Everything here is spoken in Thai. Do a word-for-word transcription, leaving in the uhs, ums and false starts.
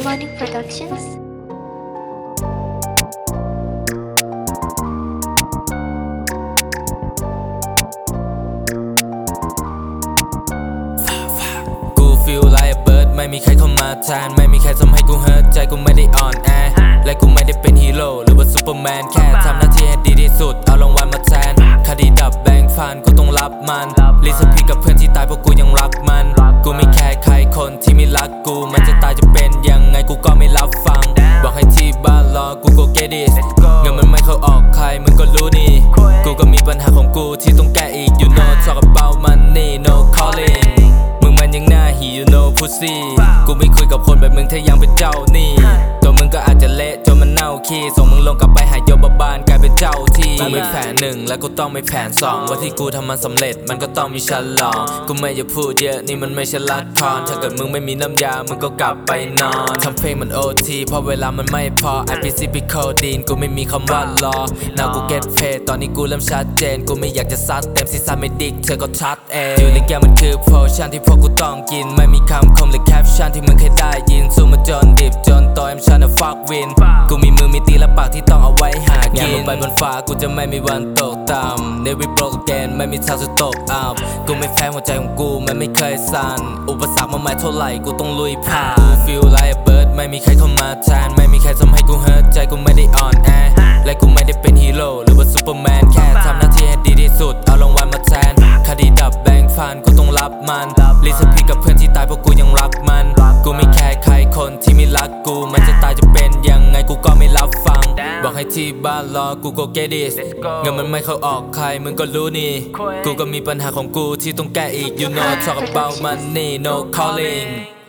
Morning Productions กูฟีลไลค์เบิร์ดไม่มีใครเข้ามาแทนไม่มีใครทำให้กูเฮิร์ตใจกูไม่ได้อ่อนแอและกูไม่ได้เป็นฮีโร่หรือว่าซูเปอร์แมนแค่ทำหน้าที่ให้ดีที่สุดเอารางวัลมาแทนคดีดับแบ่งฟันกูต้องรับมันลิสพีกับเพื่อนที่ตายเพราะกูยังรักมันกูไม่แค่ใครคนที่ไม่รักกูมันจะตายจะเป็นยังไงกูก็ไม่รับฟังบอกให้ที่บ้านรอกูก็ get it เงินมันไม่เข้าออกใครมึงก็รู้นี่กูก็มีปัญหาของกูที่ต้องแก้อีก you know talk about money no callingมึงมันยังหน้าหี you know pussy กูไม่คุยกับคนแบบมึงถ้ายังเป็นเจ้านี่ตัวมึงก็อาจจะเละจนมันเน่าขี้ส่งมึงลงกลับไปหายโยบบ้านกลายเป็นเจ้าที่กูมีแผนหนึ่งแล้วกูต้องมีแผนสองว่าที่กูทำมันสำเร็จมันก็ต้องมีฉลองกูไม่อยากพูดเยอะนี่มันไม่ใช่ละครถ้าเกิดมึงไม่มีน้ำยามึงก็กลับไปนอนทำเพลงมัน โอ ที เพราะเวลามันไม่พอ ไอ พี ซี พี codeine กูไม่มีคำว่ารอ now กู get paid ตอนนี้กูเริ่มชัดเจนกูไม่อยากจะซัดเต็มซีซั่นไม่ดิกเธอก็ชัดเองอยู่ในแก้วมันคือ potion ที่พวกกูต้องกินไม่มีคำคมหรือ caption ที่มึงเคยได้ยินสู้มาจนดิบจนโต I'm tryna fuck win กูมีมือมีตีและปากที่ต้องเอาไว้หากินลงไปบนฟ้ากูจะไม่มีวันตกต่ำ Never broke again ไม่มีทางจะตกอับกูไม่แพ้หัวใจของกูมันไม่เคยสั่นอุปสรรคมาใหม่เท่าไหร่กูต้องลุยผ่านกู feel like a bird ไม่มีใครเข้ามาแทนไม่มีใครทำให้กูเฮิร์ตใจกูไม่ได้อ่อนแอและกูไม่ได้เป็นฮีโร่หรือว่าซูเปอร์แมนแค่ทำหน้าที่ให้ดีที่สุดเอารางวัลมาแทนคดีดับแบ่งฟันกูต้องรับมันลิสพีกับเพื่อนที่ตายเพราะกูยังรักมันกูไม่แค่ใครคนที่ไม่รักกูมันจะตายจะเป็นยังไงกูก็ไม่รับฟังบอกให้ที่บ้านรอกูก็ get it เงินมันไม่เข้าออกใครมึงก็รู้นี่กูก็มีปัญหาของกูที่ต้องแก้อีก you know talk about money no calling